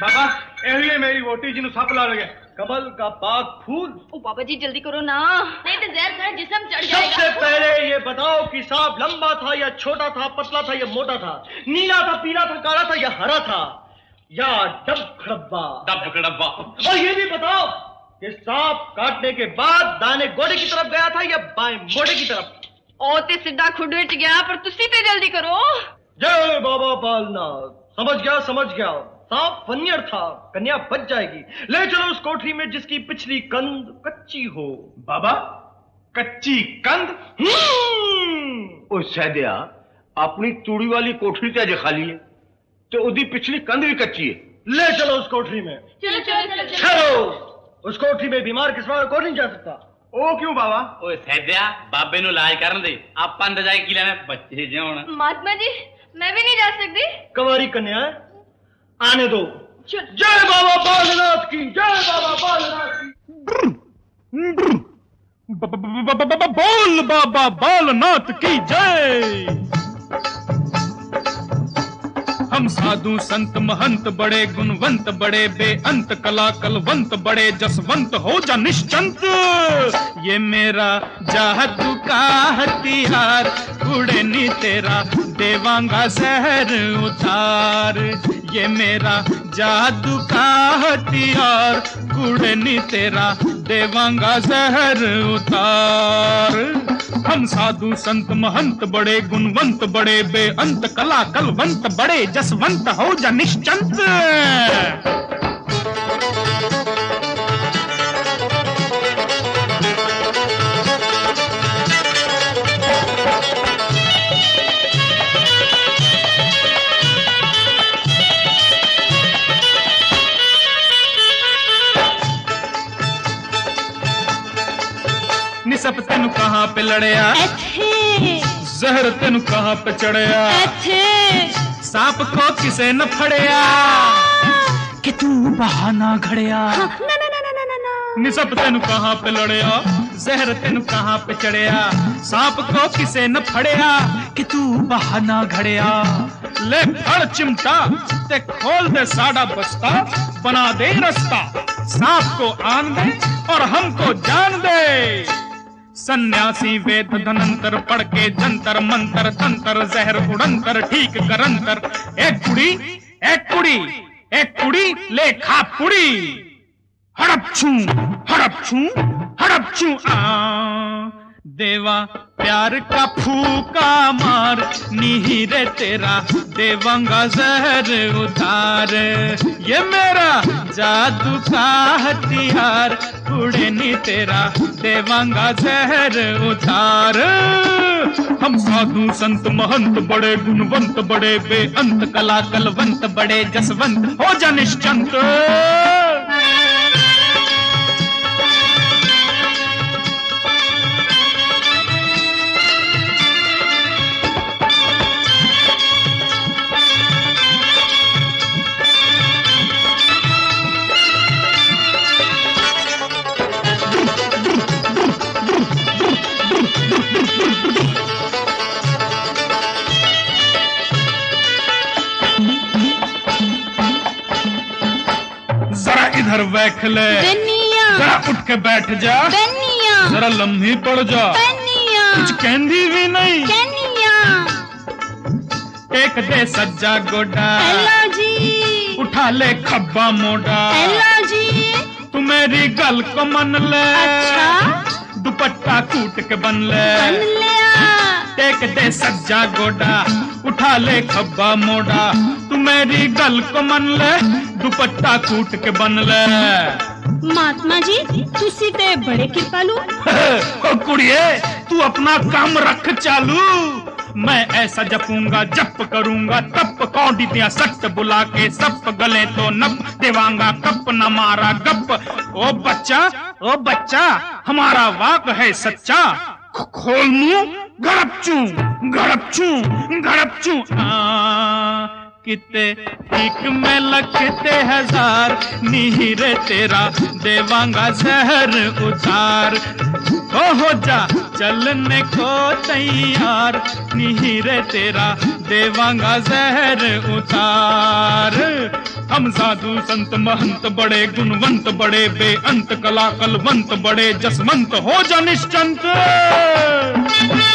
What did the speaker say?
बाबा ये मेरी वोटी जिन्हों सप ला लगे कमल का पाक फूल। ओ बाबा जी जल्दी करो ना, नहीं तो जहर सारा जिस्म चढ़ जाएगा। सबसे पहले ये बताओ कि सांप लंबा था या छोटा था, पतला था या मोटा था, नीला था, पीला था, काला था या हरा था, या डब्बा। और ये भी बताओ कि सांप काटने के बाद दाने गोडे की तरफ गया था या बाएं मोड़े की तरफ। ओ ते सीधा खुड विच गया, पर तुसी ते जल्दी करो। जय बाबा बालनाथ। समझ गया। सांप फनियर था, कन्या बच जाएगी। ले चलो उस कोठरी में जिसकी पिछली कंध कच्ची हो। बाबा कच्ची कंध? ओ सैदिया अपनी तूड़ी वाली कोठरी ते अजे खाली है तो उदी पिछली कंध भी कच्ची है। ले चलो उस कोठरी में। चलो उस कोठरी में बीमार किस्म को नहीं जा सकता। ओ क्यों बाबा? ओए सैदिया बाबे नु इलाज करन दे, आपा अंदर जाके की लेना बच्चे जे होण। महात्मा जी मैं भी नहीं जा सकती। कंवारी कन्या आने दो। जय बाबा बालनाथ की, जय बाबा बालनाथ की। बोल बाबा बालनाथ की जय। हम साधु संत महंत बड़े गुणवंत बड़े बेअंत कला कलवंत बड़े जसवंत हो जा निश्चंत। ये मेरा जादू का हथियार उड़े नी तेरा देवांगा जहर उतार। ये मेरा जादू का हथियार उड़े नी तेरा देवांगा जहर उतार। हम साधु संत महंत बड़े गुणवंत बड़े बेअंत कला कलवंत बड़े जसवंत हो जा निश्चंत। निसप तेनु कहाँ पे लड़या, जहर तेनु कहाँ पे चढ़या, सांप को किसे न फड़या कि तू बहाना घड़या। निसप तेनु कहाँ पे लड़या, जहर तेनु कहाँ पे चढ़या, सांप को किसे न फड़या कि तू बहाना घड़या। ले फड़ चिमटा ते खोल दे साड़ा बस्ता, बना दे रास्ता, सांप को आन दे और हमको जान दे। सन्यासी वेद धनंतर पढ़ के जंतर मंतर तंत्र जहर उड़ंतर ठीक करंतर। एक कुड़ी ले खा पुड़ी। हड़प छू आ देवा प्यार का फूका मार नीरे तेरा देवांगा जहर उतार। ये मेरा जादू का हथियार उड़े नी तेरा देवांगा जहर उतार। हम साधु संत महंत बड़े गुणवंत बड़े बेअंत कला कलवंत बड़े जसवंत हो जा निश्चंत। इधर बैठ ले, जरा उठ के बैठ जा, जरा लम्ही पड़ जा, कुछ कहंदी भी नहीं। टेक दे सज्जा गोडा, उठा ले खब्बा मोड़ा, तू मेरी गल को मन ले, दुपट्टा कूट के बन ले। टेक दे सज्जा गोडा, उठा ले खब्बा मोड़ा, तू मेरी गल को मन ले, दुपट्टा कूट के बन ले। महात्मा जी तुसी ते बड़े कृपालु। ओ कुड़िए तू अपना काम रख चालू। मैं ऐसा जपूंगा जप करूंगा तप, कौड़ी दिया सट बुला के सप, गले तो नप देवांगा कप न मारा गप। ओ बच्चा हमारा वाक है सच्चा, खोल मुंह गड़प चू किते ठीक में लखते हजार नीरे तेरा देवांगा जहर उतार। हो जा चलने को तैयार, नीरे तेरा देवांगा जहर उतार। हम साधु संत महंत बड़े गुणवंत बड़े बेअंत कला कलवंत बड़े जसवंत, हो जा निश्चंत।